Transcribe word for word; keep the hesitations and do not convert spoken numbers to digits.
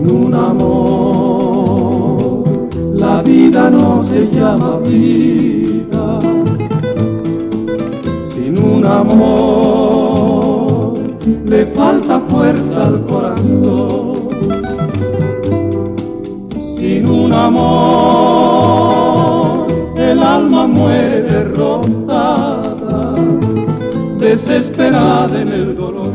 Sin un amor, la vida no se llama vida. Sin un amor, le falta fuerza al corazón. Sin un amor, el alma muere derrotada, desesperada en el dolor.